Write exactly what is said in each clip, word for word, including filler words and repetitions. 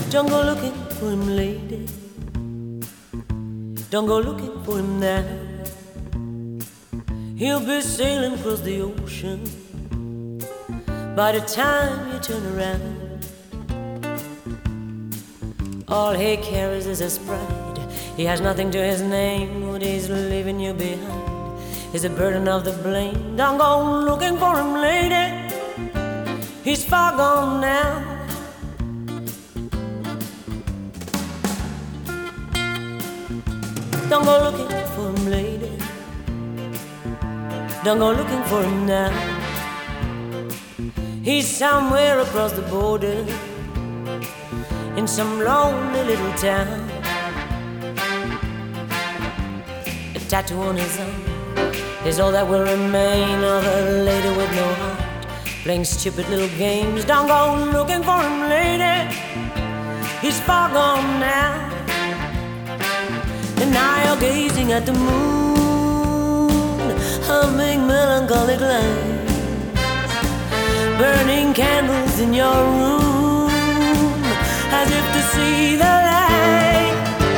Don't go looking for him, lady. Don't go looking for him now. He'll be sailing across the ocean by the time you turn around. All he carries is his pride. He has nothing to his name. What he's leaving you behind is the burden of the blame. Don't go looking for him, lady. He's far gone now. Don't go looking for him, lady. Don't go looking for him now. He's somewhere across the border in some lonely little town. A tattoo on his arm is all that will remain of a lady with no heart, playing stupid little games. Don't go looking for him, lady. He's far gone now. And now you're gazing at the moon, humming melancholic lines, burning candles in your room, as if to see the light.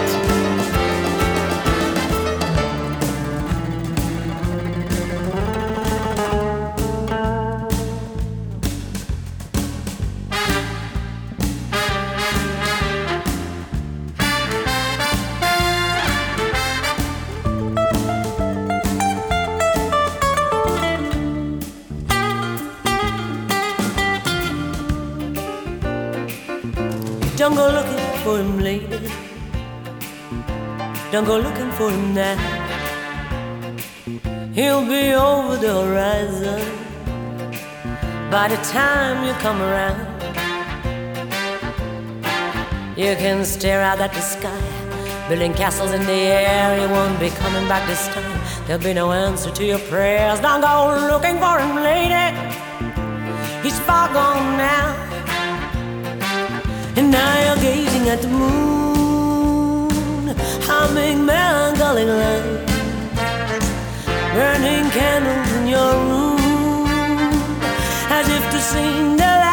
Don't go looking for him, lady. Don't go looking for him now. He'll be over the horizon by the time you come around. You can stare out at the sky, building castles in the air. He won't be coming back this time. There'll be no answer to your prayers. Don't go looking for him, lady. He's far gone now. And now you're gazing at the moon, humming melancholic lines, burning candles in your room, as if to sing the light.